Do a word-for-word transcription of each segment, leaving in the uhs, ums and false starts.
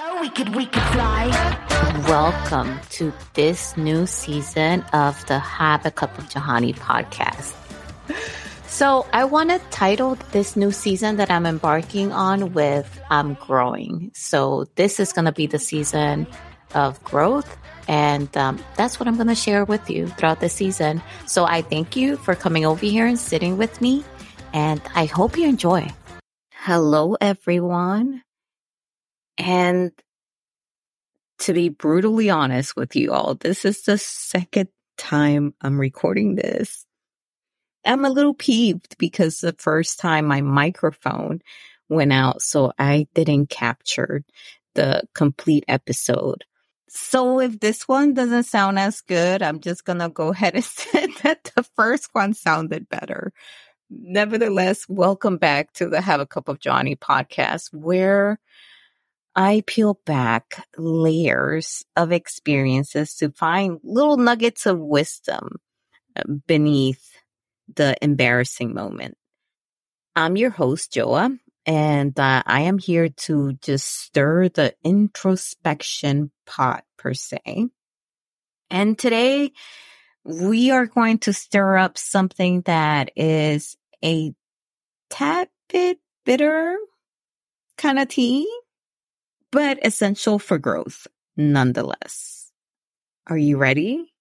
Oh, we could, we could fly. Welcome to this new season of the Have a Cup of Johanny podcast. So I want to title this new season that I'm embarking on with I'm Growing. So this is going to be the season of growth. And um, that's what I'm going to share with you throughout the season. So I thank you for coming over here and sitting with me. And I hope you enjoy. Hello, everyone. And to be brutally honest with you all, this is the second time I'm recording this. I'm a little peeved because the first time my microphone went out, so I didn't capture the complete episode. So if this one doesn't sound as good, I'm just going to go ahead and say that the first one sounded better. Nevertheless, welcome back to the Have a Cup of Johanny podcast, where I peel back layers of experiences to find little nuggets of wisdom beneath the embarrassing moment. I'm your host, Joa, and uh, I am here to just stir the introspection pot, per se. And today, we are going to stir up something that is a tad bit bitter kind of tea, but essential for growth nonetheless. Are you ready?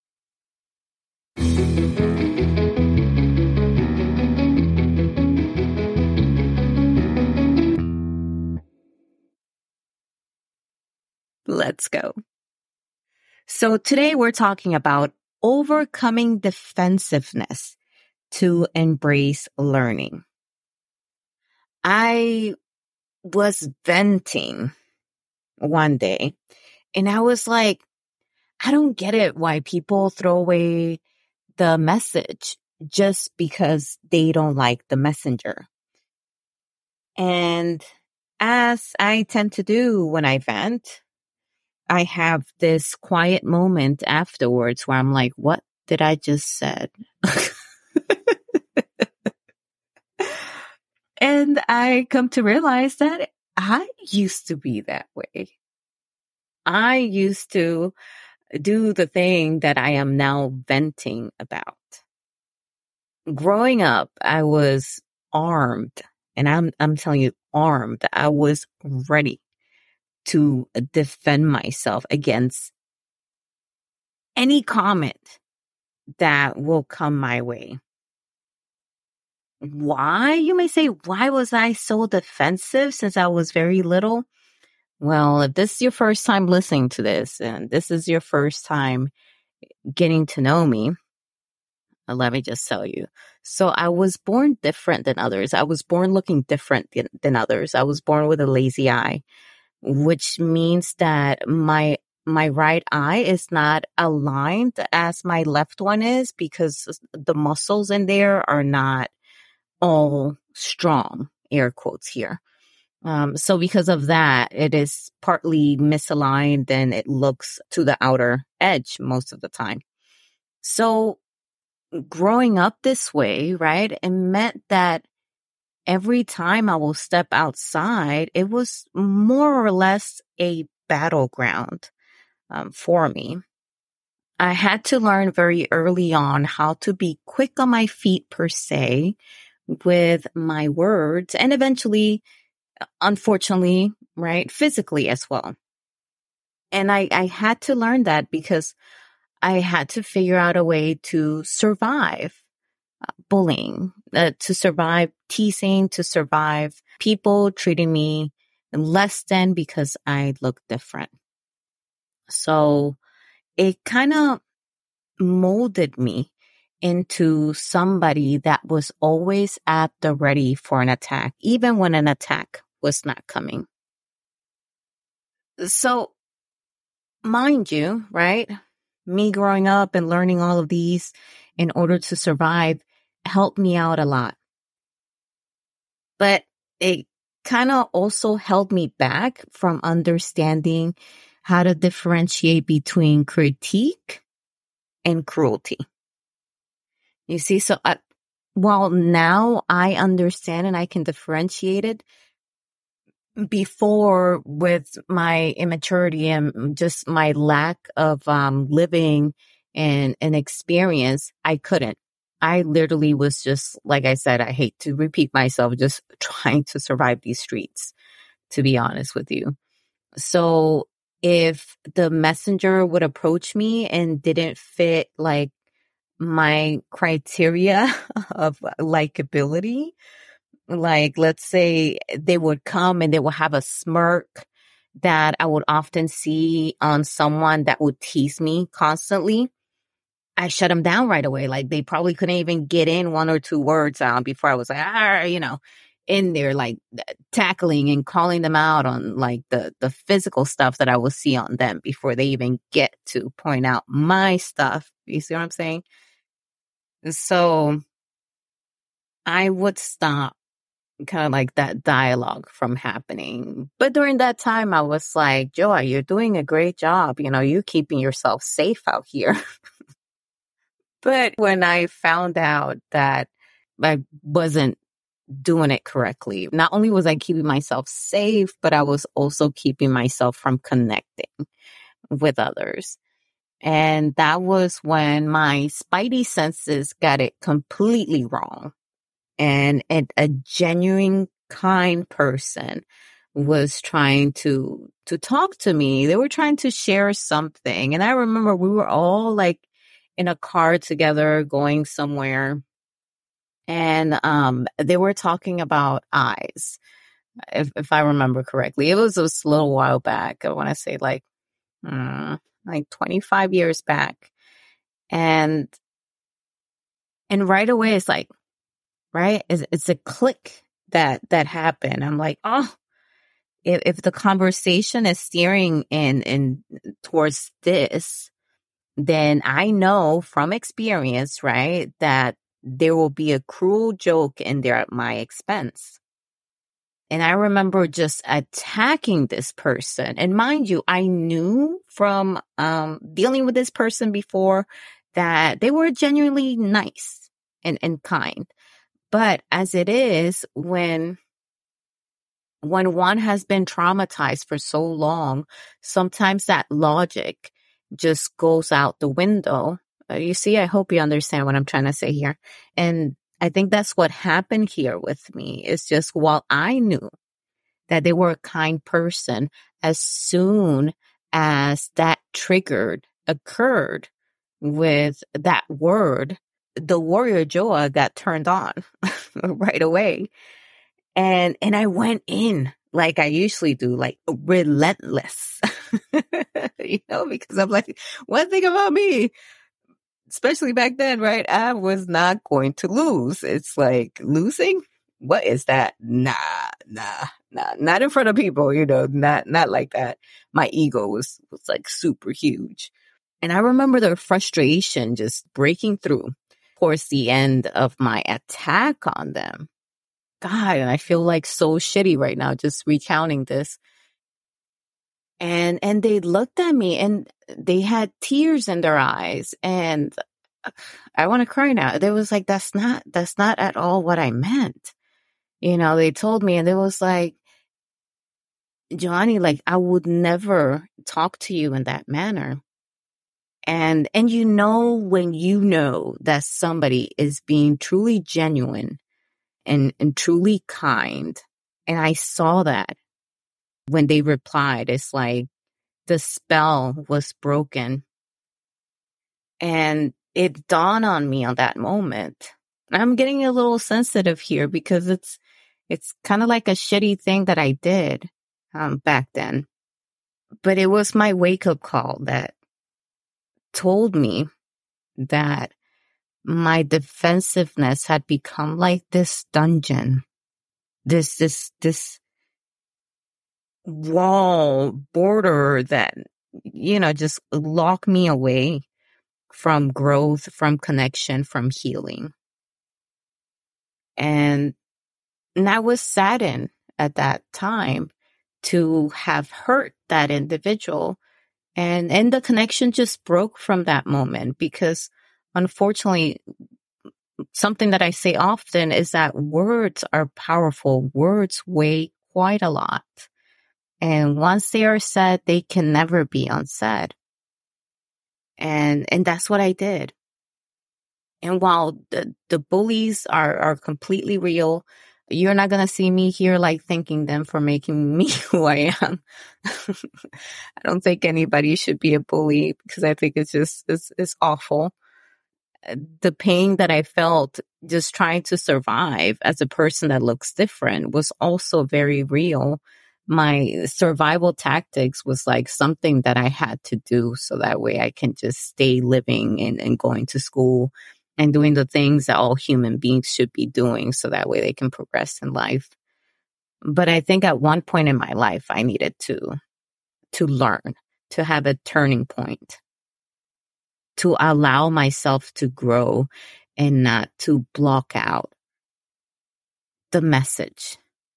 Let's go. So today we're talking about overcoming defensiveness to embrace learning. I was venting one day and I was like, I don't get it why people throw away the message just because they don't like the messenger. And as I tend to do when I vent, I have this quiet moment afterwards where I'm like, what did I just said? And I come to realize that I used to be that way. I used to do the thing that I am now venting about. Growing up, I was armed, and I'm I'm telling you, armed. I was ready to defend myself against any comment that will come my way. Why, you may say, why was I so defensive since I was very little? Well, if this is your first time listening to this and this is your first time getting to know me, let me just tell you. So I was born different than others. I was born looking different than, than others. I was born with a lazy eye, which means that my my right eye is not aligned as my left one is because the muscles in there are not all strong, air quotes here. Um, so because of that, it is partly misaligned and it looks to the outer edge most of the time. So growing up this way, right, it meant that every time I will step outside, it was more or less a battleground um, for me. I had to learn very early on how to be quick on my feet, per se, with my words, and eventually, unfortunately, right, physically as well. And I, I had to learn that because I had to figure out a way to survive uh, bullying, uh, to survive teasing, to survive people treating me less than because I look different. So it kind of molded me into somebody that was always at the ready for an attack, even when an attack was not coming. So, mind you, right? Me growing up and learning all of these in order to survive helped me out a lot. But it kind of also held me back from understanding how to differentiate between critique and cruelty. You see, so I, while now I understand and I can differentiate it, before, with my immaturity and just my lack of um, living and, and experience, I couldn't. I literally was just, like I said, I hate to repeat myself, just trying to survive these streets, to be honest with you. So if the messenger would approach me and didn't fit like my criteria of likability, like let's say they would come and they would have a smirk that I would often see on someone that would tease me constantly, I shut them down right away. Like they probably couldn't even get in one or two words out before I was like, ah, you know, in there, like tackling and calling them out on like the, the physical stuff that I will see on them before they even get to point out my stuff. You see what I'm saying? So I would stop kind of like that dialogue from happening. But during that time, I was like, Joy, you're doing a great job. You know, you're keeping yourself safe out here. But when I found out that I wasn't doing it correctly, not only was I keeping myself safe, but I was also keeping myself from connecting with others. And that was when my spidey senses got it completely wrong. And, and a genuine, kind person was trying to, to talk to me. They were trying to share something. And I remember we were all like in a car together going somewhere. And, um, they were talking about eyes, if, if I remember correctly. It was a little while back. I want to say like, hmm, like twenty-five years back. And, and right away it's like, right? It's, it's a click that, that happened. I'm like, oh, if, if the conversation is steering in, in towards this, then I know from experience, right, that there will be a cruel joke in there at my expense. And I remember just attacking this person. And mind you, I knew from um, dealing with this person before that they were genuinely nice and, and kind. But as it is, when when one has been traumatized for so long, sometimes that logic just goes out the window. Uh, you see, I hope you understand what I'm trying to say here. And I think that's what happened here with me. It's just while I knew that they were a kind person, as soon as that triggered occurred with that word, the warrior Joa got turned on right away. And, and I went in like I usually do, like relentless, you know, because I'm like, one thing about me, especially back then, right? I was not going to lose. It's like losing. What is that? Nah, nah, nah, not in front of people, you know, not, not like that. My ego was, was like super huge. And I remember the frustration just breaking through towards the end of my attack on them. God, and I feel like so shitty right now just recounting this. And and they looked at me and they had tears in their eyes, and I want to cry now. They was like, that's not that's not at all what I meant. You know, they told me, and it was like, Johnny, like I would never talk to you in that manner. And and you know when you know that somebody is being truly genuine and, and truly kind. And I saw that when they replied. It's like the spell was broken. And it dawned on me on that moment. I'm getting a little sensitive here because it's it's kind of like a shitty thing that I did um, back then. But it was my wake-up call that told me that my defensiveness had become like this dungeon, this, this, this wall border that, you know, just locked me away from growth, from connection, from healing. And, and I was saddened at that time to have hurt that individual. And, and the connection just broke from that moment because unfortunately, something that I say often is that words are powerful. Words weigh quite a lot. And once they are said, they can never be unsaid. And, and that's what I did. And while the, the bullies are, are completely real, you're not going to see me here like thanking them for making me who I am. I don't think anybody should be a bully because I think it's just, it's, it's awful. The pain that I felt just trying to survive as a person that looks different was also very real. My survival tactics was like something that I had to do so that way I can just stay living and, and going to school and doing the things that all human beings should be doing so that way they can progress in life. But I think at one point in my life, I needed to, to learn, to have a turning point, to allow myself to grow and not to block out the message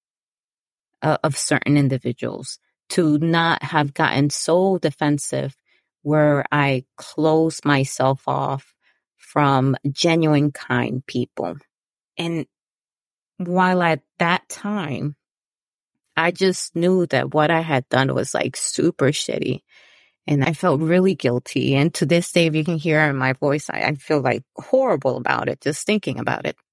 uh, of certain individuals, to not have gotten so defensive where I close myself off from genuine, kind people. And while at that time, I just knew that what I had done was like super shitty. And I felt really guilty. And to this day, if you can hear in my voice, I, I feel like horrible about it, just thinking about it.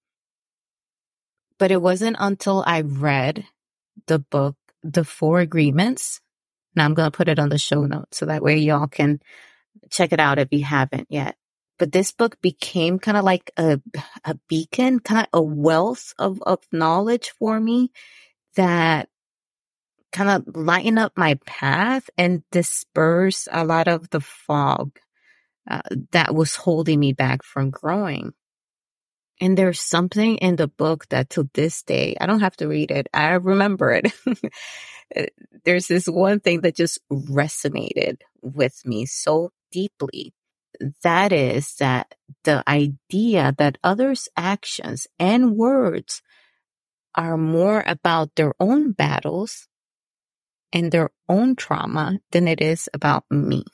But it wasn't until I read the book, The Four Agreements. Now I'm going to put it on the show notes so that way y'all can check it out if you haven't yet. But this book became kind of like a, a beacon, kind of a wealth of, of knowledge for me that kind of lighten up my path and disperse a lot of the fog uh, that was holding me back from growing. And there's something in the book that to this day, I don't have to read it. I remember it. There's this one thing that just resonated with me so deeply. That is that the idea that others' actions and words are more about their own battles and their own trauma than it is about me.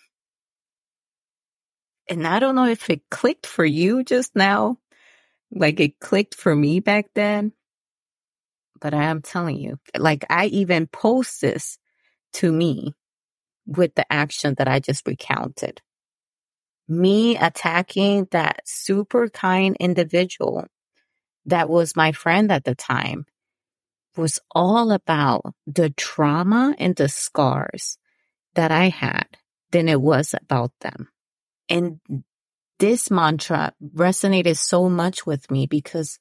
And I don't know if it clicked for you just now, like it clicked for me back then, but I am telling you, like I even post this to me with the action that I just recounted. Me attacking that super kind individual that was my friend at the time was all about the trauma and the scars that I had than it was about them. And this mantra resonated so much with me because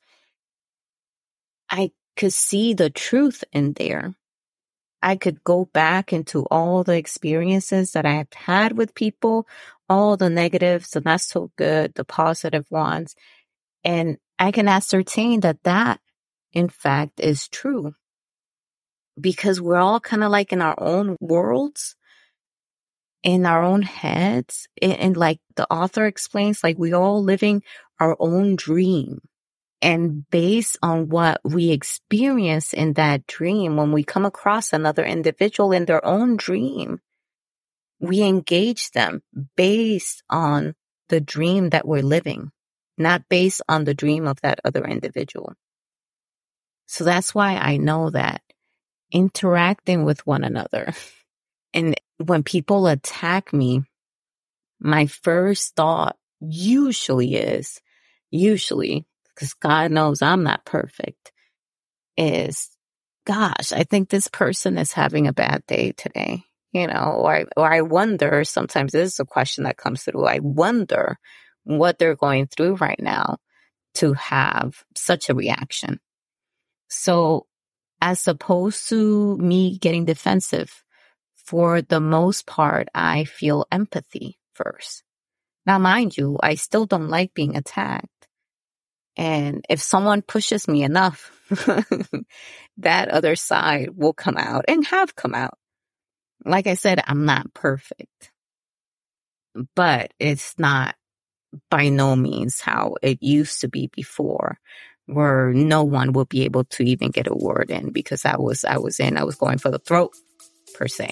I could see the truth in there. I could go back into all the experiences that I have had with people, all the negatives, the not so good, the positive ones. And I can ascertain that that, in fact, is true. Because we're all kind of like in our own worlds, in our own heads. And, and like the author explains, like we all living our own dream. And based on what we experience in that dream, when we come across another individual in their own dream, we engage them based on the dream that we're living, not based on the dream of that other individual. So that's why I know that interacting with one another, and when people attack me, my first thought usually is, usually, because God knows I'm not perfect, is, gosh, I think this person is having a bad day today, you know, or, or I wonder, sometimes this is a question that comes through, I wonder what they're going through right now to have such a reaction. So as opposed to me getting defensive, for the most part, I feel empathy first. Now, mind you, I still don't like being attacked. And if someone pushes me enough, that other side will come out and have come out. Like I said, I'm not perfect, but it's not by no means how it used to be before, where no one will be able to even get a word in because I was, I was in, I was going for the throat per se.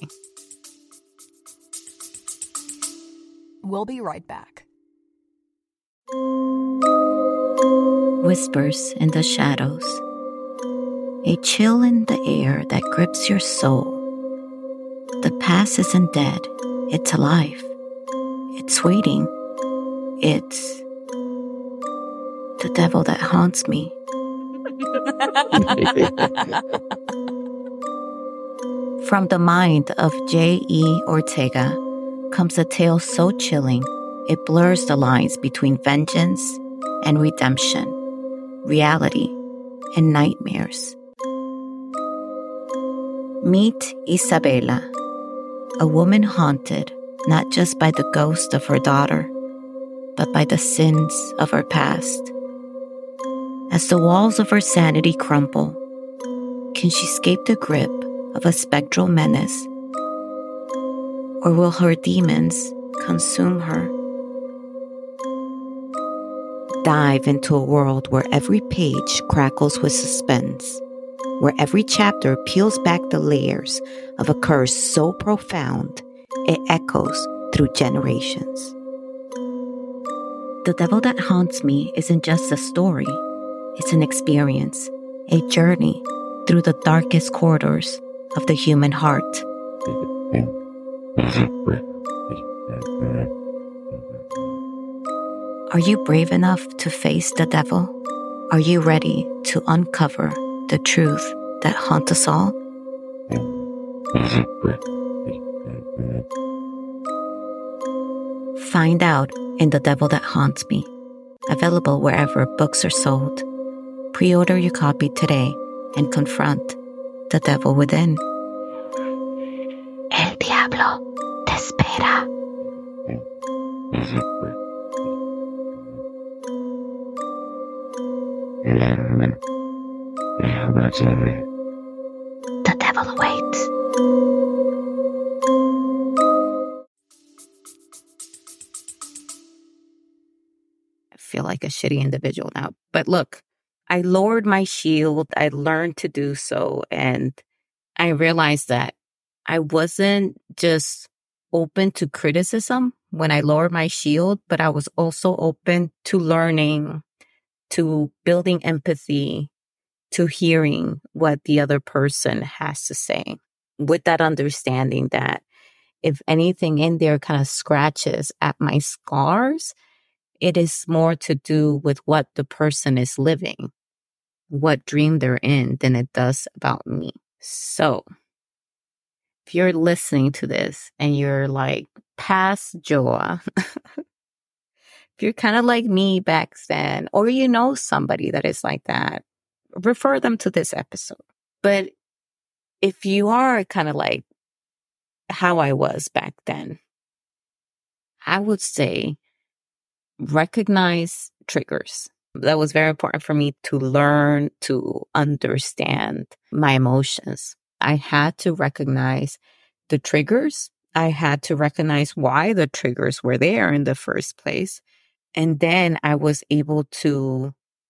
We'll be right back. Whispers in the Shadows, a a chill in the air that grips your soul. The past isn't dead, it's alive. It's waiting. It's the devil that haunts me. From the mind of J E. Ortega comes a tale so chilling, it blurs the lines between vengeance and redemption, reality and nightmares. Meet Isabela, a woman haunted not just by the ghost of her daughter, but by the sins of her past. As the walls of her sanity crumble, can she escape the grip of a spectral menace? Or will her demons consume her? Dive into a world where every page crackles with suspense, where every chapter peels back the layers of a curse so profound it echoes through generations. The Devil That Haunts Me isn't just a story, it's an experience, a journey through the darkest corridors of the human heart. Are you brave enough to face the devil? Are you ready to uncover the truth that haunts us all? Find out in The Devil That Haunts Me, available wherever books are sold. Pre-order your copy today and confront the devil within. El diablo te espera. The devil awaits. I feel like a shitty individual now. But look, I lowered my shield. I learned to do so. And I realized that I wasn't just open to criticism when I lowered my shield, but I was also open to learning, to building empathy, to hearing what the other person has to say, with that understanding that if anything in there kind of scratches at my scars, it is more to do with what the person is living, what dream they're in, than it does about me. So if you're listening to this and you're like past Joa, if you're kind of like me back then, or you know somebody that is like that, refer them to this episode. But if you are kind of like how I was back then, I would say recognize triggers. That was very important for me to learn to understand my emotions. I had to recognize the triggers. I had to recognize why the triggers were there in the first place. And then I was able to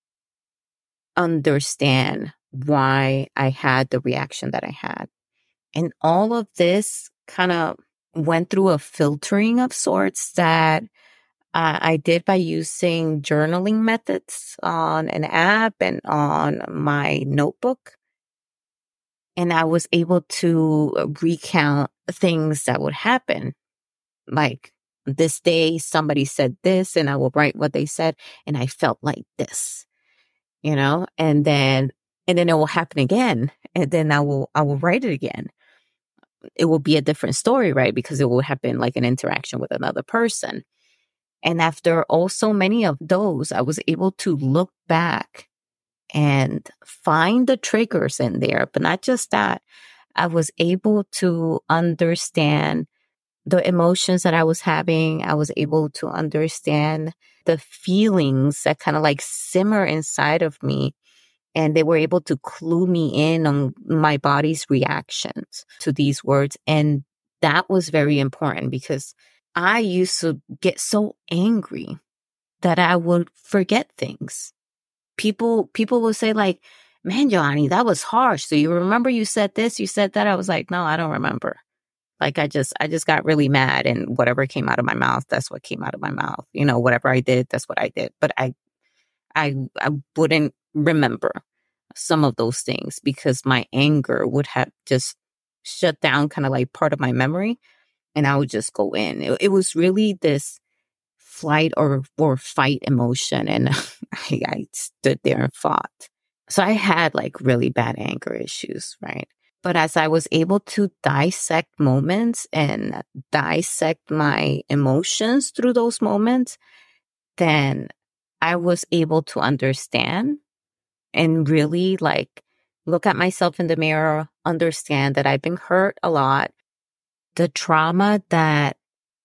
understand why I had the reaction that I had. And all of this kind of went through a filtering of sorts that uh, I did by using journaling methods on an app and on my notebook. And I was able to recount things that would happen. Like, this day, somebody said this, and I will write what they said, and I felt like this, you know, and then, and then it will happen again. And then I will, I will write it again. It will be a different story, right? Because it will happen like an interaction with another person. And after also many of those, I was able to look back and find the triggers in there. But not just that, I was able to understand the emotions that I was having. I was able to understand the feelings that kind of like simmer inside of me. And they were able to clue me in on my body's reactions to these words. And that was very important because I used to get so angry that I would forget things. People, people will say like, man, Joanny, that was harsh. So you remember you said this, you said that? I was like, no, I don't remember. Like, I just, I just got really mad, and whatever came out of my mouth, that's what came out of my mouth. You know, whatever I did, that's what I did. But I, I, I wouldn't remember. some of those things because my anger would have just shut down kind of like part of my memory and I would just go in. It, it was really this flight or, or fight emotion. And I, I stood there and fought. So I had like really bad anger issues, right? But as I was able to dissect moments and dissect my emotions through those moments, then I was able to understand and really like look at myself in the mirror, understand that I've been hurt a lot. The trauma that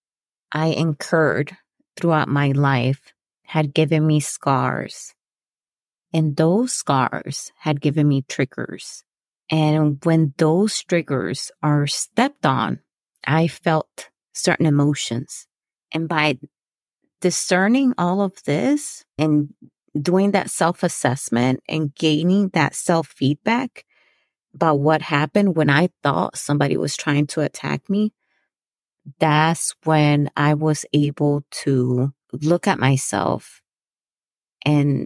I incurred throughout my life had given me scars. And those scars had given me triggers. And when those triggers are stepped on, I felt certain emotions. And by discerning all of this and doing that self-assessment and gaining that self-feedback about what happened when I thought somebody was trying to attack me, that's when I was able to look at myself and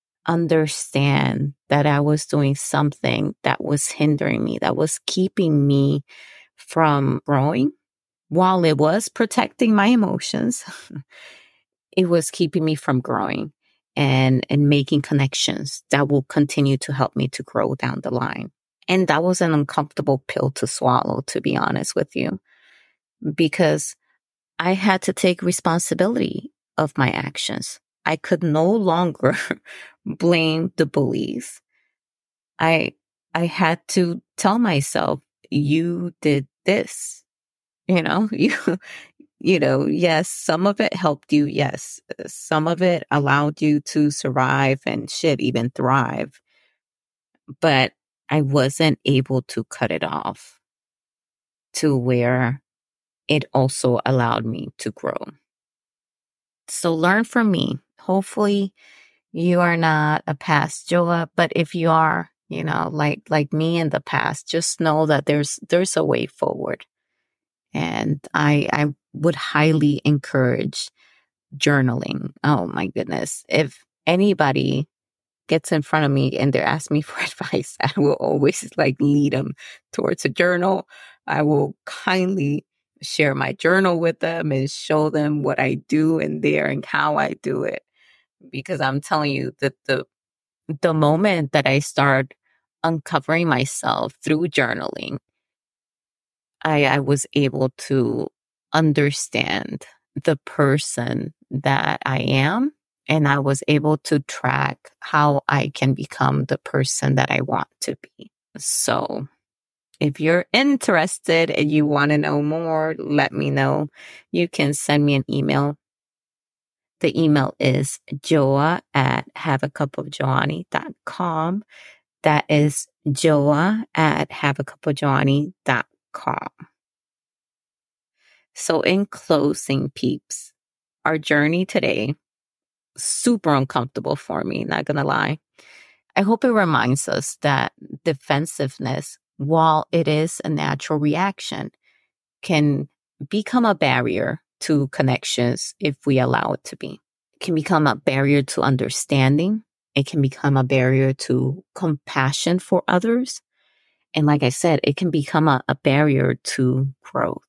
understand that I was doing something that was hindering me, that was keeping me from growing. While it was protecting my emotions, it was keeping me from growing and, and making connections that will continue to help me to grow down the line. And that was an uncomfortable pill to swallow, to be honest with you, because I had to take responsibility of my actions. I could no longer blame the bullies. I I had to tell myself, you did this. You know, you you know, yes, some of it helped you. Yes, some of it allowed you to survive and shit, even thrive. But I wasn't able to cut it off to where it also allowed me to grow. So learn from me. Hopefully you are not a past Joa, but if you are, you know, like like me in the past, just know that there's there's a way forward. And I I would highly encourage journaling. Oh my goodness. If anybody gets in front of me and they're asking me for advice, I will always like lead them towards a journal. I will kindly share my journal with them and show them what I do in there and how I do it. Because I'm telling you that the the moment that I start uncovering myself through journaling, I, I was able to understand the person that I am. And I was able to track how I can become the person that I want to be. So if you're interested and you want to know more, let me know. You can send me an email. The email is joa at haveacupofjoani dot com. That is joa at haveacupofjoani dot com. So in closing, peeps, our journey today, super uncomfortable for me, not gonna lie. I hope it reminds us that defensiveness, while it is a natural reaction, can become a barrier to connections if we allow it to be. It can become a barrier to understanding. It can become a barrier to compassion for others. And like I said, it can become a, a barrier to growth.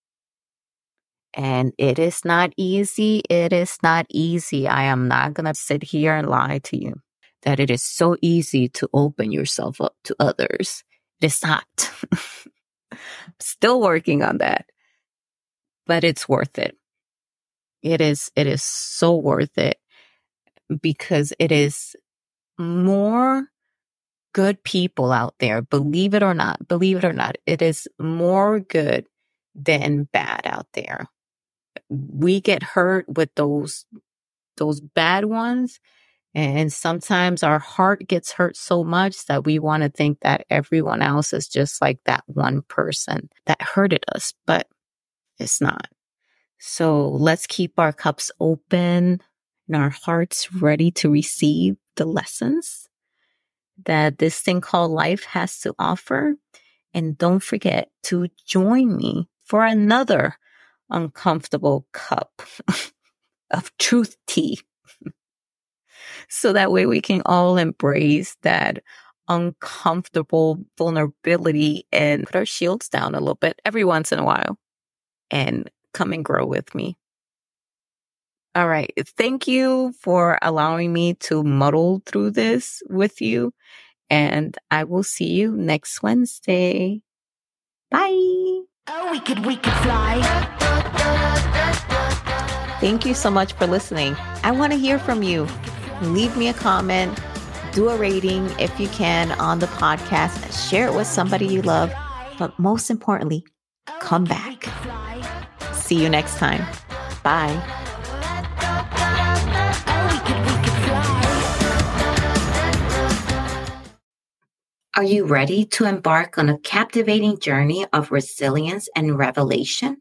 And it is not easy. It is not easy. I am not going to sit here and lie to you that it is so easy to open yourself up to others. It is not. Still working on that. But it's worth it. It is, it is so worth it because it is more good people out there. Believe it or not, believe it or not, it is more good than bad out there. We get hurt with those, those bad ones. And sometimes our heart gets hurt so much that we want to think that everyone else is just like that one person that hurted us, but it's not. So let's keep our cups open and our hearts ready to receive the lessons that this thing called life has to offer. And don't forget to join me for another uncomfortable cup of truth tea. So that way we can all embrace that uncomfortable vulnerability and put our shields down a little bit every once in a while and come and grow with me. All right. Thank you for allowing me to muddle through this with you. And I will see you next Wednesday. Bye. Oh, we could, we could fly. Thank you so much for listening. I want to hear from you. Leave me a comment, do a rating if you can on the podcast, share it with somebody you love, but most importantly, come back. See you next time. Bye. Are you ready to embark on a captivating journey of resilience and revelation?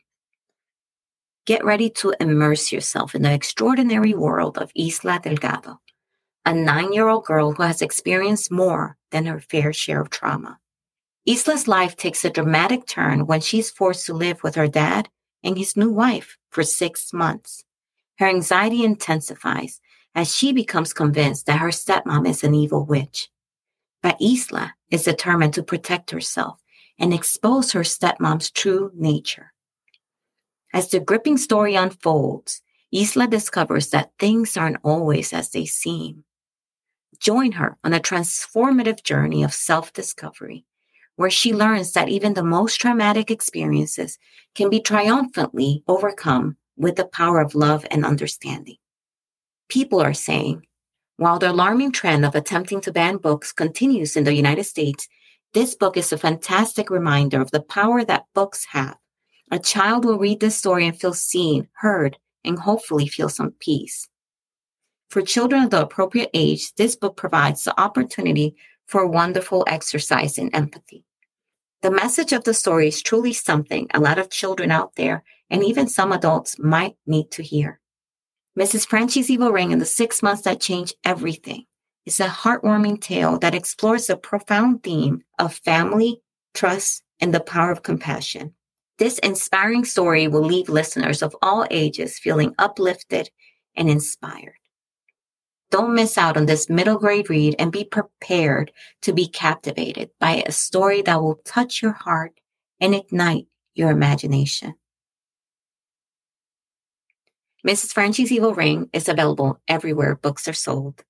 Get ready to immerse yourself in the extraordinary world of Isla Delgado, a nine-year-old girl who has experienced more than her fair share of trauma. Isla's life takes a dramatic turn when she's forced to live with her dad and his new wife for six months. Her anxiety intensifies as she becomes convinced that her stepmom is an evil witch. But Isla is determined to protect herself and expose her stepmom's true nature. As the gripping story unfolds, Isla discovers that things aren't always as they seem. Join her on a transformative journey of self-discovery, where she learns that even the most traumatic experiences can be triumphantly overcome with the power of love and understanding. People are saying, while the alarming trend of attempting to ban books continues in the United States, this book is a fantastic reminder of the power that books have. A child will read this story and feel seen, heard, and hopefully feel some peace. For children of the appropriate age, this book provides the opportunity for a wonderful exercise in empathy. The message of the story is truly something a lot of children out there and even some adults might need to hear. Missus Franchi's Evil Ring and the Six Months That Changed Everything is a heartwarming tale that explores the profound theme of family, trust, and the power of compassion. This inspiring story will leave listeners of all ages feeling uplifted and inspired. Don't miss out on this middle grade read and be prepared to be captivated by a story that will touch your heart and ignite your imagination. Missus Franchi's Evil Ring is available everywhere books are sold.